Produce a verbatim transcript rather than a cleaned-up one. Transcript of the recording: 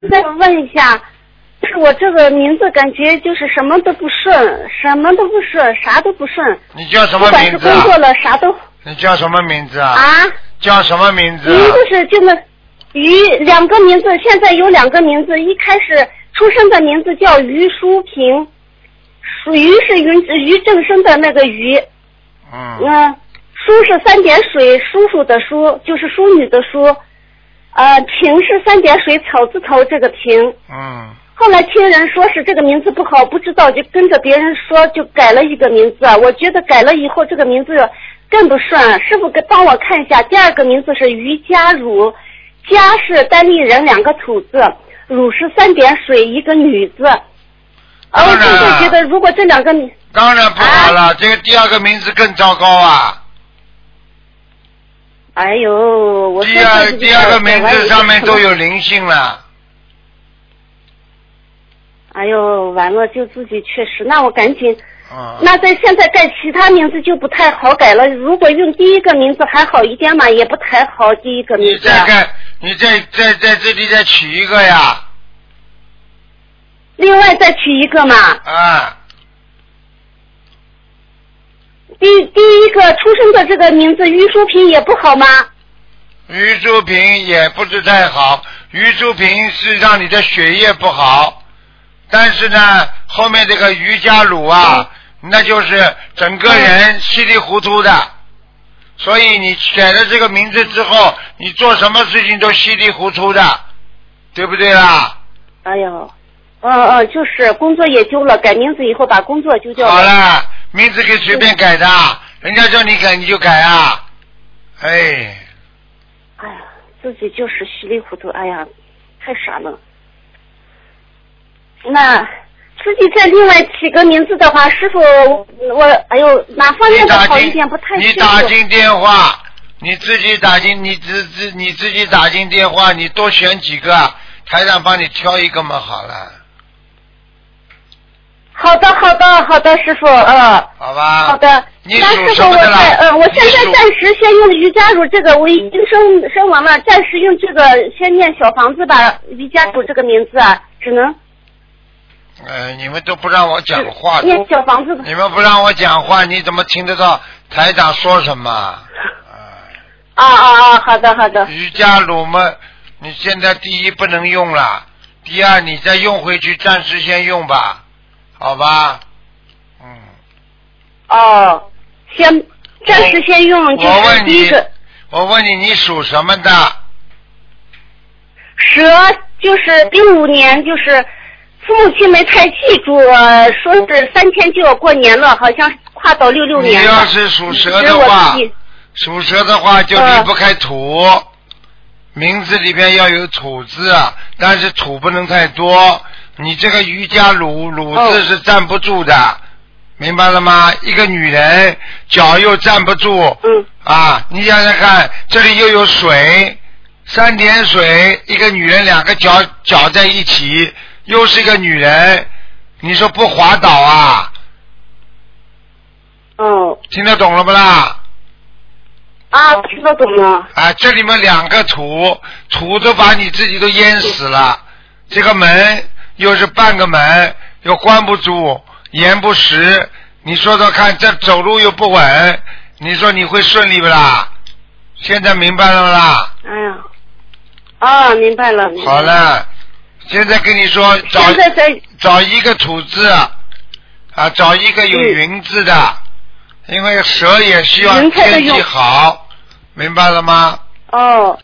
再问一下，就是我这个名字感觉就是什么都不顺，什么都不顺，啥都不顺。 你叫什么名字啊？ 不管是工作了啥都。 你叫什么名字啊？ 啊？ 叫什么名字啊？ 名字是这个于两个名字，现在有两个名字，一开始出生的名字叫于淑萍，于是于于正生的那个于， 嗯， 嗯，淑是三点水，叔叔的叔，就是淑女的淑，呃，萍是三点水草字头这个萍， 嗯。 后来听人说是这个名字不好，不知道就跟着别人说，就改了一个名字。我觉得改了以后这个名字更不顺，师傅给帮我看一下。第二个名字是于家汝，家是单立人两个土字，汝是三点水一个女字。 当然， 我现在觉得如果这两个名， 当然不好了， 啊、 这个第二个名字更糟糕啊。 哎呦，我第二第二个名字上面都有灵性了。 哎呦，完了，就自己确实，那我赶紧， 嗯、 那在现在改其他名字就不太好改了。如果用第一个名字还好一点嘛，也不太好。第一个名字。 你再改，你再再在这里再取一个呀。 另外再取一个嘛。 啊。 第第一个出生的这个名字于淑萍也不好吗？ 于淑萍也不是太好，于淑萍是让你的血液不好。但是呢，后面这个于家鲁啊，嗯、那就是整个人稀里糊涂的，嗯、所以你改了这个名字之后，你做什么事情都稀里糊涂的，对不对啦？ 哎呦，嗯嗯，就是工作也丢了，改名字以后把工作丢掉了。 好了，名字可以随便改的，人家叫你改你就改啊，哎。 哎呀，自己就是稀里糊涂，哎呀，太傻了。那自己再另外起个名字的话，师傅，我哎呦哪方面的好一点不太清楚。 你打进电话，你自己打进，你自自你自己打进电话，你多选几个，台长帮你挑一个嘛，好了。 好的，好的，好的，师傅，嗯。 好吧。 好的。 你那师傅，我在嗯，我现在暂时先用瑜伽乳这个，我已经生生完了，暂时用这个先念小房子吧，瑜伽乳这个名字啊，只能。 呃，你们都不让我讲话， 念小房子。 你们不让我讲话，你怎么听得到台长说什么？啊啊啊！好的好的。 瑜伽乳嘛，你现在第一不能用了，第二你再用回去，暂时先用吧，好吧？嗯。 哦，先暂时先用就是第一个。 我问你，你属什么的？ 蛇，就是零五年，就是父母亲没太记住，说是三天就要过年了，好像跨到六六年了。 你要是属蛇的话，属蛇的话就离不开土，呃、名字里边要有土字，但是土不能太多。你这个瑜伽乳乳字是站不住的，哦、明白了吗？一个女人脚又站不住， 嗯， 啊，你想想看，这里又有水，三点水，一个女人两个脚脚在一起。又是一个女人，你说不滑倒啊？ 哦。 听得懂了不啦？ 啊，听得懂了。 啊，这里面两个土，土都把你自己都淹死了。这个门又是半个门，又关不住，严不实。你说说看，这走路又不稳，你说你会顺利不啦？现在明白了不啦？ 哎呀，啊，明白了。明白了好了。现在跟你说，找找一个土字啊，找一个有云字的，嗯、因为蛇也希望天气好，明白了吗？ 哦。